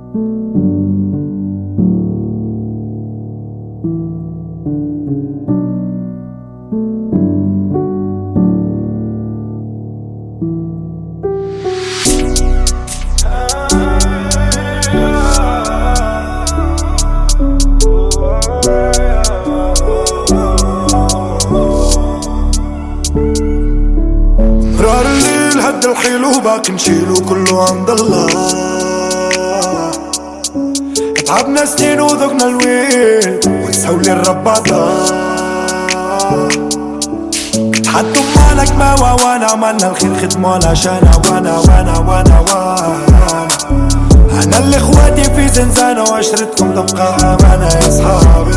مرار الليل هد الحيل وباقي نشيلو كله عند الله. تعبنا سنين وذقنا الويل ونسولي الرب عطاه. تحدوا مالك ما وانا عملنا الخير ختمونا شانا وانا انا اللي اخواتي في زنزانة وعشرتكم تبقى امانة يا صحابي.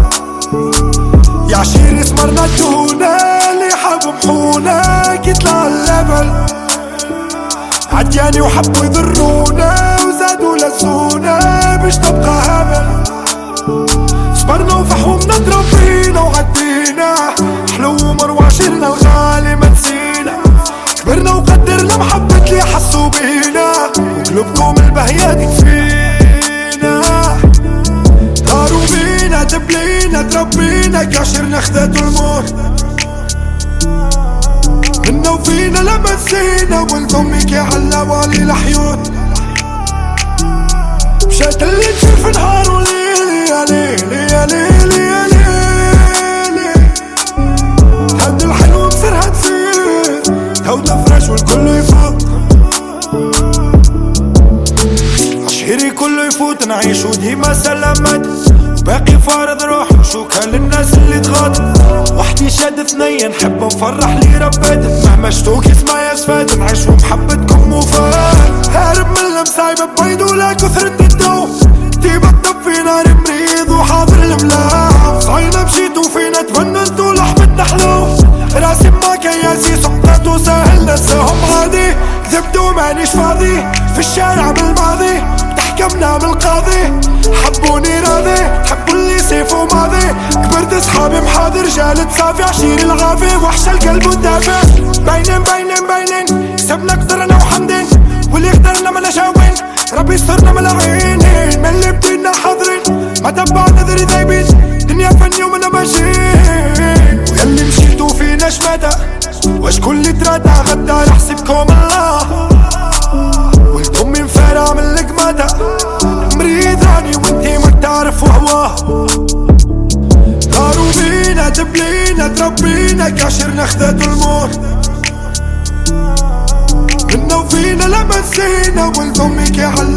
يا عشيري سمرنا الدهونة اللي حابوا محونا يطلع الليفل عدياني وحبوا يضرونا وزادوا لزونا باش تبقى هبل. صبرنا وفحومنا تربينا وعدينا حلو ومر وعشرنا الغالي ما نسينا. كبرنا وقدرنا محبة اللي حسوا بينا وقلوبكم البهية تكفينا. داروا بينا دبلينا تربينا كعشرنا خذاتوا الموت منا وفينا لما نسينا والقومي كي علوا علي الحيوت. مشات اللي تصير في نهار وليل يا ليل يا ليل يا ليل. هد الحلو بصيرها تصير هو تفرش والكل يفوت. عشيري كله يفوت نعيش وديما سلامات باقي فارض روحي وشوكها للناس اللي تغاض. وحدي شاد اثنين نحب نفرح لي ربات مهما شتوك اسمها يسفات نعيش ومحبتكم وفات. هارب من المصايب ببيض ولا كثرة الدو تيبا الطب في نار مريض وحاضر الملاح. صاينا مشيتو فينا تفننتو لحمتنا حلو راسي ما كياسي سقطتو سهل نساهم غادي. كذبتو مانيش فاضي في الشارع بالماضي تحكمنا بالقاضي. حبوني راضي حبوا اللي سيفو ماضي. كبرت اصحابي محاضر جالت صافي عشيري الغافي وحش القلب ودافع. باينين سبنا قدرنا وحمدين واللي قدرنا ما نشاوين ربي يسترنا ملاعينين. من اللي بدينا حاضرين ما تبع نذري ذايبين دنيا فني ومنا ماشيين. وياللي مشيتو فينا شماتا واش كل تراتا غدا يحسبكم الله. والكم من فارع من القماتا مريض راني وانتي ما تعرف وهواه. داروا بينا دبلينا تربينا كعشرنا خذاتوا الموت منا وفينا لما نسينا والقومي كي على